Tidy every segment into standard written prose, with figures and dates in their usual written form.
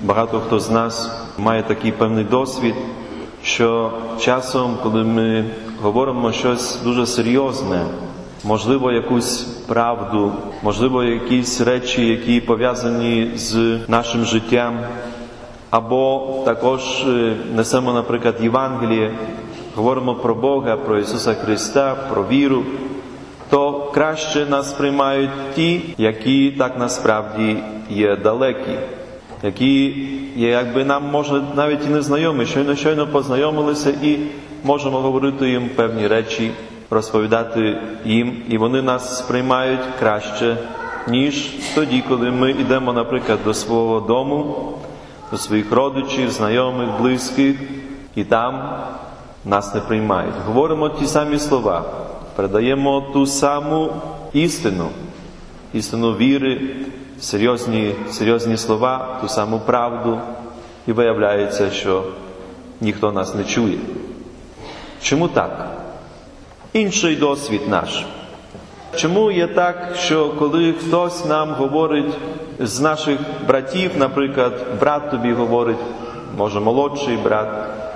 багато хто з нас має такий певний досвід, що часом, коли ми говоримо щось дуже серйозне, можливо, якусь правду, можливо, якісь речі, які пов'язані з нашим життям, або також несемо, наприклад, Євангеліє, говоримо про Бога, про Ісуса Христа, про віру, то краще нас приймають ті, які так насправді є далекі, які є, якби нам, може, навіть і не знайомі, щойно познайомилися і можемо говорити їм певні речі, розповідати їм, і вони нас сприймають краще, ніж тоді, коли ми йдемо, наприклад, до свого дому, до своїх родичів, знайомих, близьких, і там нас не приймають. Говоримо ті самі слова, передаємо ту саму істину віри, серйозні слова, ту саму правду, і виявляється, що ніхто нас не чує. Чому так? Інший досвід наш. Чому є так, що коли хтось нам говорить з наших братів, наприклад, брат тобі говорить, може молодший брат,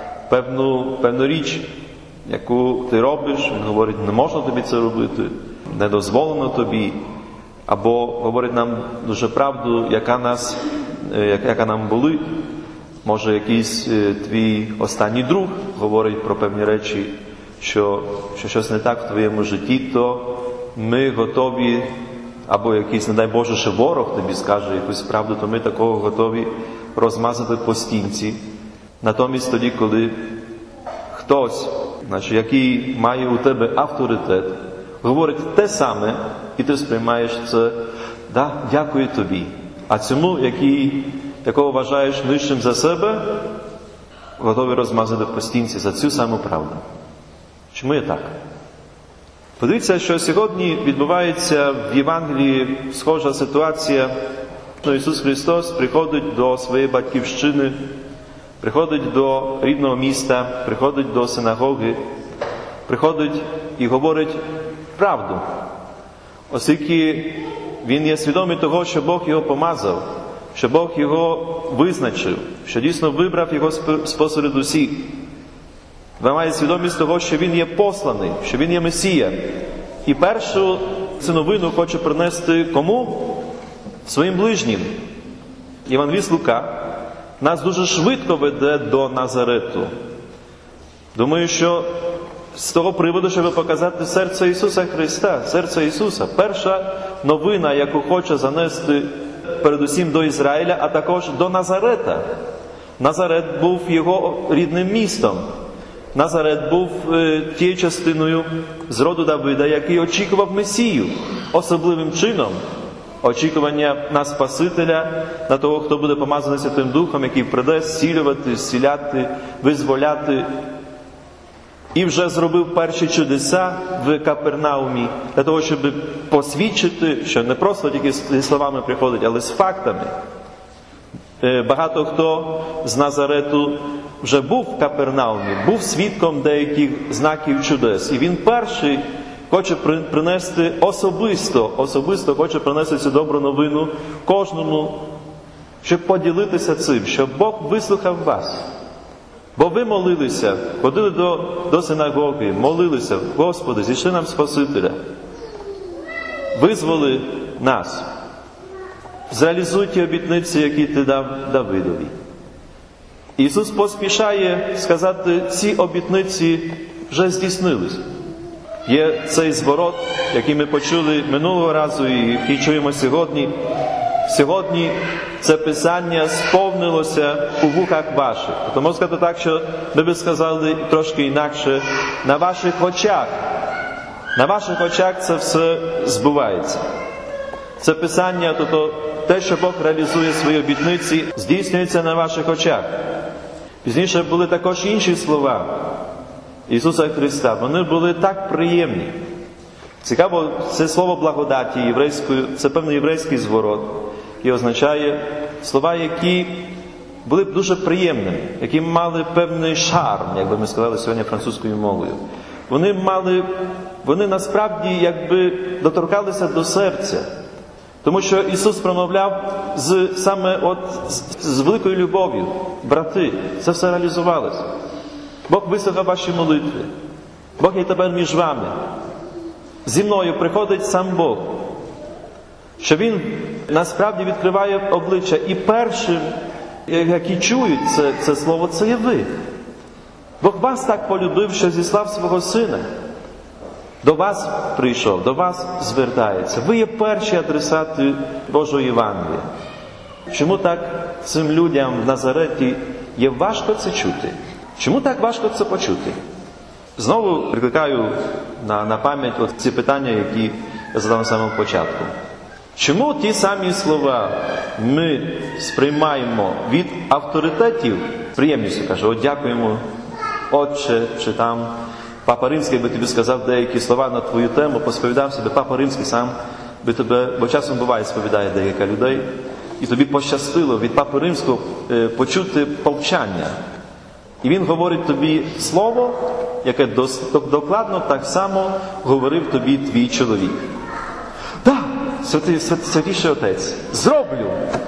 певну річ, яку ти робиш, він говорить, не можна тобі це робити, не дозволено тобі, або говорить нам дуже правду, яка нам болить. Може, якийсь твій останній друг говорить про певні речі, що щось не так в твоєму житті, то ми готові, або якийсь, не дай Боже, ще ворог тобі скаже якусь правду, то ми такого готові розмазати по стінці. Натомість тоді, коли хтось, який має у тебе авторитет, говорить те саме, і ти сприймаєш це, да, дякую тобі. А цьому, якого вважаєш нижчим за себе, готові розмазати по стінці за цю саму правду. Чому є так? Подивіться, що сьогодні відбувається в Євангелії схожа ситуація. Ісус Христос приходить до своєї батьківщини, приходить до рідного міста, приходить до синагоги, приходить і говорить правду. Оскільки він є свідомий того, що Бог його помазав, що Бог його визначив, що дійсно вибрав його спосеред усіх. Він має свідомість того, що він є посланий, що він є Месія. І першу цю новину хоче принести кому? Своїм ближнім. Євангеліст Лука нас дуже швидко веде до Назарету. Думаю, що з того приводу, щоб показати серце Ісуса Христа, серце Ісуса. Перша новина, яку хоче занести передусім до Ізраїля, а також до Назарета. Назарет був його рідним містом. Назарет був тією частиною з роду Давида, який очікував Месію особливим чином. Очікування на Спасителя, на того, хто буде помазаний Святим Духом, який прийде зцілювати, зціляти, визволяти. І вже зробив перші чудеса в Капернаумі, для того, щоб посвідчити, що не просто тільки зі словами приходить, але з фактами. Багато хто з Назарету вже був в Капернаумі, був свідком деяких знаків чудес. І він перший хоче принести особисто хоче принести цю добру новину кожному, щоб поділитися цим, щоб Бог вислухав вас. Бо ви молилися, ходили до синагоги, молилися, Господи, зійшли нам Спасителя. Визволи нас. Зреалізуй ті обітниці, які ти дав Давидові. Ісус поспішає сказати, ці обітниці вже здійснились. Є цей зворот, який ми почули минулого разу і який чуємо сьогодні. Сьогодні це Писання сповнилося у вухах ваших. Тому сказати так, що ми би сказали трошки інакше, на ваших очах. На ваших очах це все збувається. Це Писання, тобто те, що Бог реалізує свої обітниці, здійснюється на ваших очах. Пізніше були також інші слова Ісуса Христа. Вони були так приємні. Цікаво, це слово благодаті єврейською, це певний єврейський зворот, який означає слова, які були б дуже приємними, які мали певний шарм, як би ми сказали сьогодні французькою мовою. Вони насправді якби доторкалися до серця. Тому що Ісус промовляв з великою любов'ю. Брати, це все реалізувалось. Бог вислухав ваші молитви. Бог є тепер між вами. Зі мною приходить сам Бог. Що Він насправді відкриває обличчя. І першим, які чують це слово, це є ви. Бог вас так полюбив, що зіслав свого Сина. До вас прийшов, до вас звертається. Ви є перші адресати Божого Євангелія. Чому так цим людям в Назареті є важко це чути? Чому так важко це почути? Знову прикликаю на пам'ять ці питання, які я задав на самому початку. Чому ті самі слова ми сприймаємо від авторитетів, приємністю кажу, дякуємо, Отче, чи там Папа Римський би тобі сказав деякі слова на твою тему, посповідав себе, Папа Римський сам би тебе, бо часом буває, сповідає деяка людей, і тобі пощастило від Папи Римського почути повчання. І він говорить тобі слово, яке докладно так само говорив тобі твій чоловік. Так, святіший Отець, зроблю.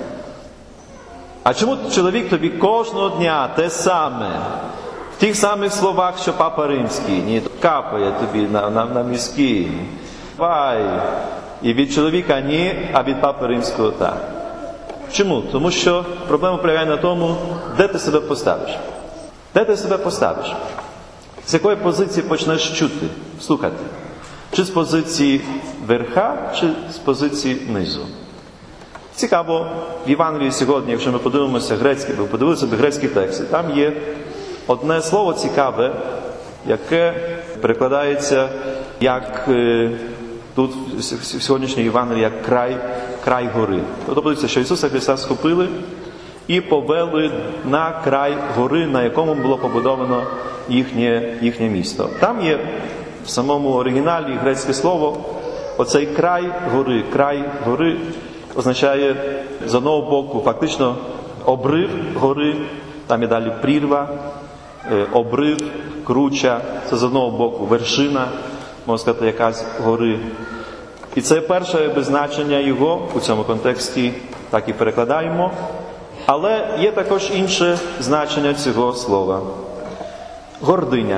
А чому чоловік тобі кожного дня те саме, в тих самих словах, що Папа Римський, ні, капає тобі на мізки, вай, і від чоловіка ні, а від Папи Римського так. Чому? Тому що проблема полягає на тому, де ти себе поставиш. Де ти себе поставиш? З якої позиції почнеш чути, слухати? Чи з позиції верха, чи з позиції низу? Цікаво, в Євангелії сьогодні, якщо ми подивимося грецький, ви подивилися до грецькі тексти, там є одне слово цікаве, яке перекладається як тут в сьогоднішній Євангелії, як край гори. Тобто подивіться, що Ісуса Христа схопили і повели на край гори, на якому було побудовано їхнє місто. Там є в самому оригіналі грецьке слово, оцей край гори означає з одного боку фактично обрив гори, там є далі прірва, обрив, круча, це з одного боку вершина, можна сказати, якась гори. І це перше значення його у цьому контексті, так і перекладаємо. Але є також інше значення цього слова. Гординя.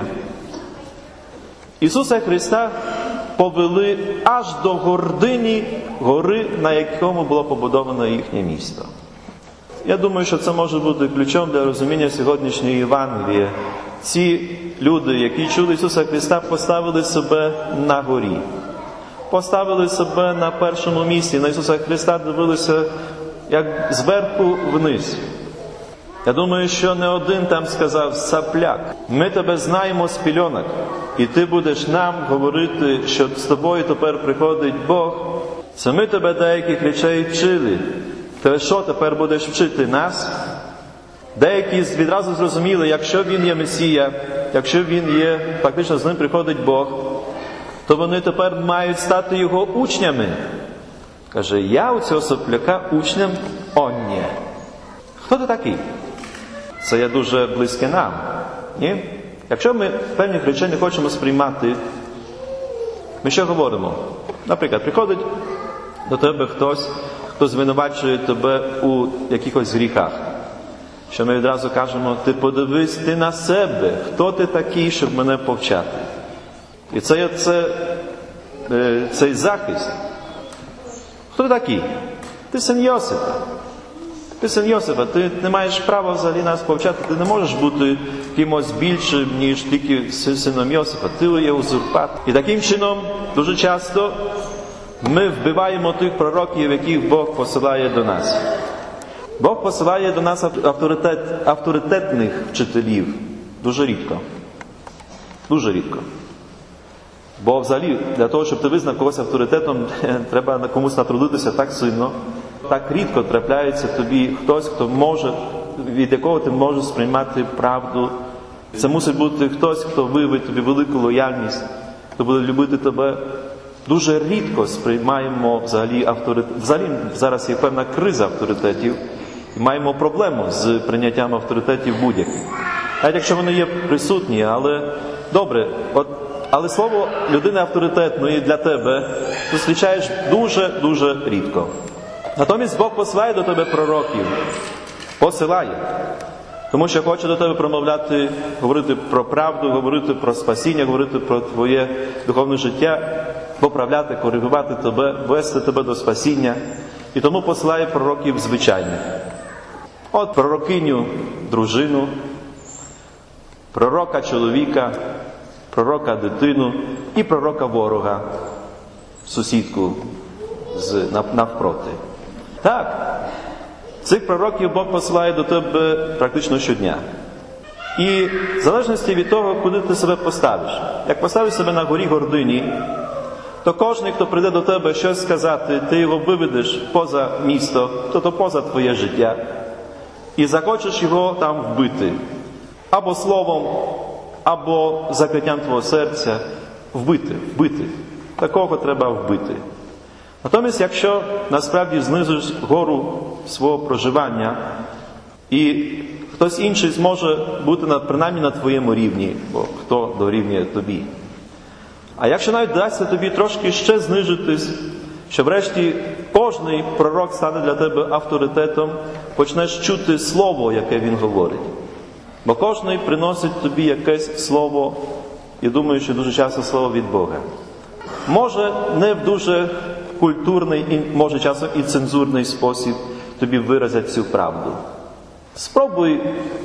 Ісуса Христа повели аж до гордині гори, на якому було побудовано їхнє місто. Я думаю, що це може бути ключом для розуміння сьогоднішньої Євангелії. Ці люди, які чули Ісуса Христа, поставили себе на горі. Поставили себе на першому місці. На Ісуса Христа дивилися як зверху вниз. Я думаю, що не один там сказав: сапляк, ми тебе знаємо з пільонок, і ти будеш нам говорити, що з тобою тепер приходить Бог. Це ми тебе деяких речей вчили. Ти що, тепер будеш вчити нас? Деякі відразу зрозуміли, якщо він є Месія, якщо він є, фактично з ним приходить Бог, то вони тепер мають стати його учнями. Каже, я у цього сопляка учнем? О, ні. Хто ти такий? Це є дуже близьке нам. Ні? Якщо ми певних речей не хочемо сприймати, ми що говоримо? Наприклад, приходить до тебе хтось, хто звинувачує тебе у якихось гріхах. Що ми відразу кажемо: ти подивись ти на себе, хто ти такий, щоб мене повчати. І це є цей захист. Хто ти такий? Ти син Йосипа. Ти син Йосипа, ти не маєш права взагалі нас повчати, ти не можеш бути кимось більшим, ніж тільки сином Йосипа. Ти є узурпатор. І таким чином, дуже часто ми вбиваємо тих пророків, яких Бог посилає до нас. Бог посилає до нас авторитетних вчителів. Дуже рідко. Дуже рідко. Бо взагалі, для того, щоб ти визнав когось авторитетом, треба на комусь натрудитися так сильно. Так рідко трапляється тобі хтось, хто може, від якого ти можеш сприймати правду. Це мусить бути хтось, хто виявить тобі велику лояльність, хто буде любити тебе. Дуже рідко сприймаємо взагалі авторитет. Взагалі зараз є певна криза авторитетів. І маємо проблему з прийняттям авторитетів будь-яких. Навіть якщо вони є присутні, але добре, от Але слово людини авторитетної для тебе зустрічаєш дуже рідко. Натомість Бог посилає до тебе пророків. Посилає. Тому що хоче до тебе промовляти, говорити про правду, говорити про спасіння, говорити про твоє духовне життя, поправляти, коригувати тебе, вести тебе до спасіння. І тому посилає пророків звичайних. От пророкиню дружину, пророка чоловіка, пророка дитину і пророка ворога, сусідку навпроти. Так, цих пророків Бог посилає до тебе практично щодня. І в залежності від того, куди ти себе поставиш. Як поставиш себе на горі гордині, то кожен, хто прийде до тебе щось сказати, ти його виведеш поза місто, тобто поза твоє життя, і захочеш його там вбити. Або словом, або закриттям твого серця. Вбити. Такого треба вбити. Натомість, якщо насправді знизиш гору свого проживання, і хтось інший зможе бути принаймні на твоєму рівні, бо хто дорівнює тобі. А якщо навіть вдасться тобі трошки ще знижитись, що врешті кожний пророк стане для тебе авторитетом, почнеш чути слово, яке він говорить. Бо кожний приносить тобі якесь слово, і думаю, що дуже часто слово від Бога. Може, не в дуже культурний, може часом і цензурний спосіб тобі виразять цю правду. Спробуй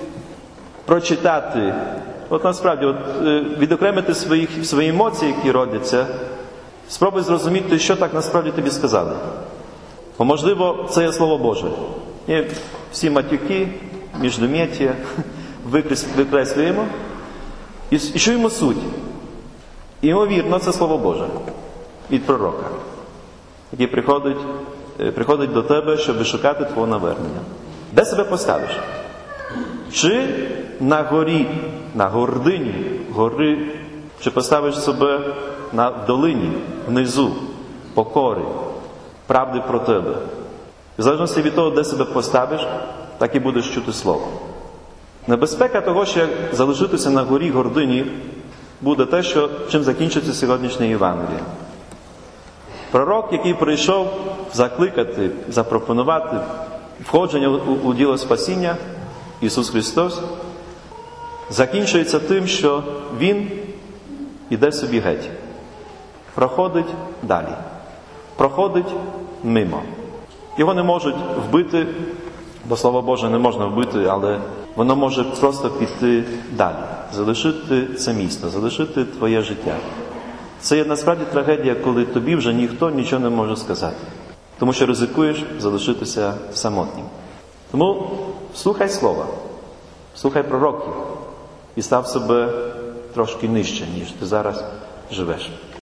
прочитати, насправді, відокремити свої емоції, які родяться, спробуй зрозуміти, що так насправді тобі сказали. Бо, можливо, це є Слово Боже. І всі матюки, міждомєття викреслюємо і чуємо суть. І, ймовірно, це Слово Боже від пророка, який приходить до тебе, щоб шукати твого навернення. Де себе поставиш? Чи на горі, на гордині гори, чи поставиш себе на долині, внизу, покори, правди про тебе? В залежності від того, де себе поставиш, так і будеш чути слово. Небезпека того, що залишитися на горі гордині, буде те, чим закінчиться сьогоднішнє Євангеліє. Пророк, який прийшов закликати, запропонувати входження у діло спасіння, Ісус Христос, закінчується тим, що Він іде собі геть. Проходить далі. Проходить мимо. Його не можуть вбити, бо Слово Боже не можна вбити, але воно може просто піти далі. Залишити це місто, залишити твоє життя. Це є насправді трагедія, коли тобі вже ніхто нічого не може сказати. Тому що ризикуєш залишитися самотнім. Тому слухай слова, слухай пророків і став себе трошки нижче, ніж ти зараз живеш.